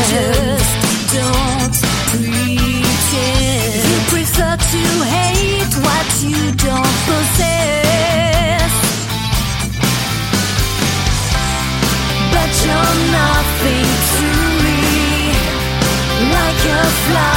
Just don't pretend. You prefer to hate what you don't possess, but you're nothing to me, like a fly